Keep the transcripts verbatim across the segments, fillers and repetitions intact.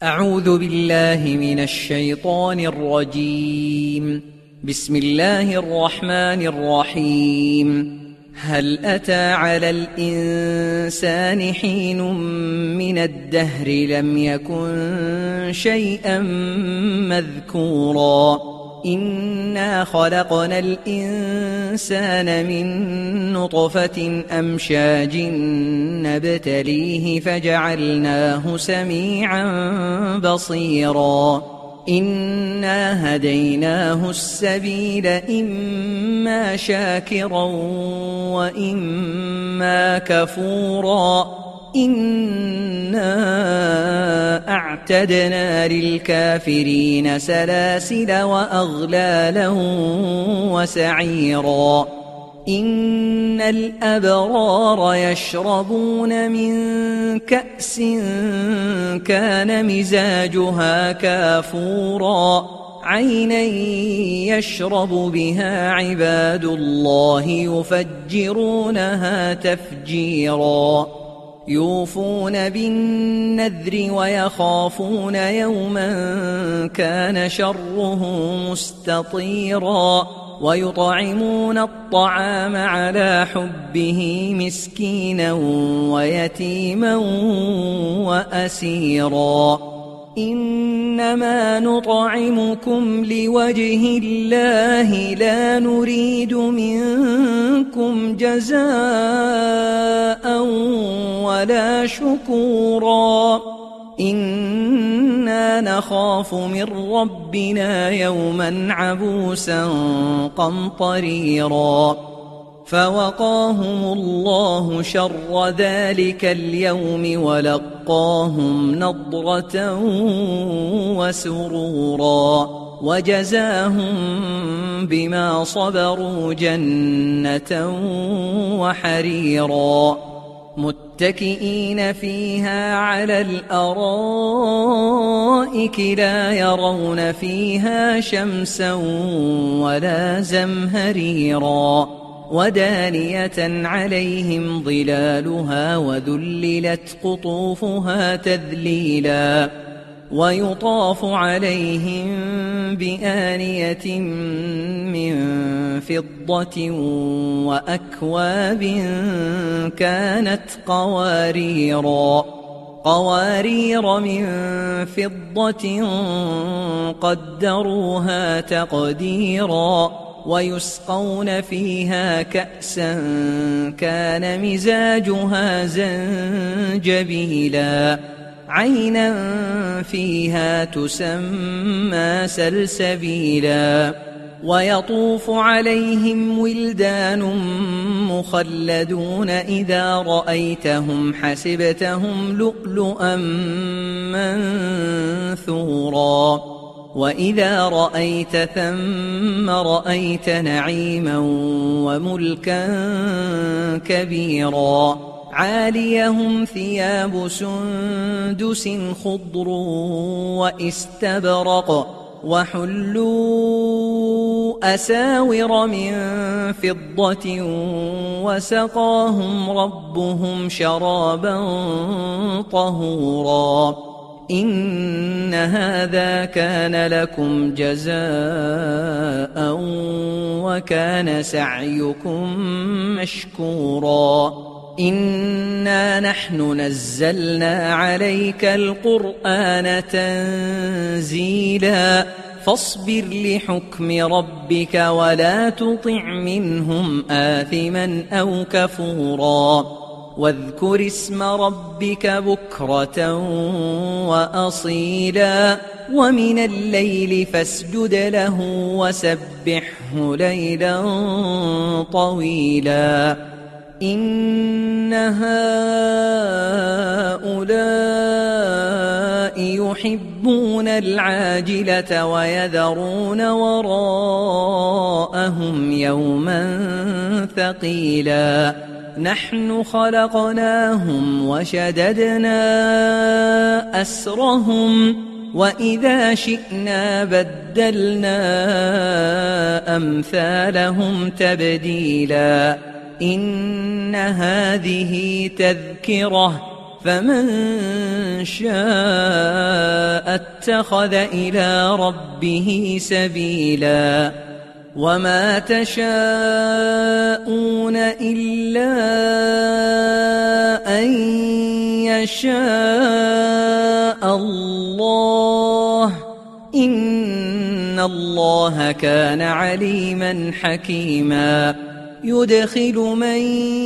أعوذ بالله من الشيطان الرجيم. بسم الله الرحمن الرحيم. هل أتى على الإنسان حين من الدهر لم يكن شيئا مذكورا إنا خلقنا الإنسان من نطفة أمشاج نبتليه فجعلناه سميعا بصيرا إنا هديناه السبيل إما شاكرا وإما كفورا إنا أعتدنا للكافرين سلاسل وأغلالا وسعيرا إن الأبرار يشربون من كأس كان مزاجها كافورا عينا يشرب بها عباد الله يفجرونها تفجيرا يوفون بالنذر ويخافون يوما كان شره مستطيرا ويطعمون الطعام على حبه مسكينا ويتيما وأسيرا إنما نطعمكم لوجه الله لا نريد منكم جزاء ولا شكورا إنا نخاف من ربنا يوما عبوسا قمطريرا فوقاهم الله شر ذلك اليوم ولقاهم نضرة وسرورا وجزاهم بما صبروا جنة وحريرا متكئين فيها على الأرائك لا يرون فيها شمسا ولا زمهريرا ودانية عليهم ظلالها وذللت قطوفها تذليلا ويطاف عليهم بآنية من فضة وأكواب كانت قواريرا قوارير من فضة قدروها تقديرا ويسقون فيها كأسا كان مزاجها زنجبيلا عينا فيها تسمى سلسبيلا ويطوف عليهم ولدان مخلدون إذا رأيتهم حسبتهم لؤلؤا منثورا وإذا رأيت ثم رأيت نعيما وملكا كبيرا عاليهم ثياب سندس خضر واستبرق وحلوا أساور من فضة وسقاهم ربهم شرابا طهورا إن هذا كان لكم جزاء وكان سعيكم مشكورا إنا نحن نزلنا عليك القرآن تنزيلا فاصبر لحكم ربك ولا تطع منهم آثما أو كفورا واذكر اسم ربك بكرة وأصيلا ومن الليل فاسجد له وسبحه ليلا طويلا إن هؤلاء يحبون العاجلة ويذرون وراءهم يوما ثقيلا نحن خلقناهم وشددنا أسرهم وإذا شئنا بدلنا أمثالهم تبديلا إن هذه تذكرة فمن شاء اتخذ إلى ربه سبيلا وما تشاءون إلا أن يشاء الله إن الله كان عليما حكيما يدخل من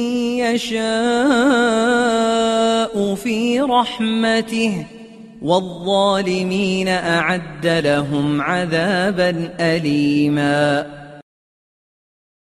يشاء في رحمته والظالمين أعد لهم عذابا أليما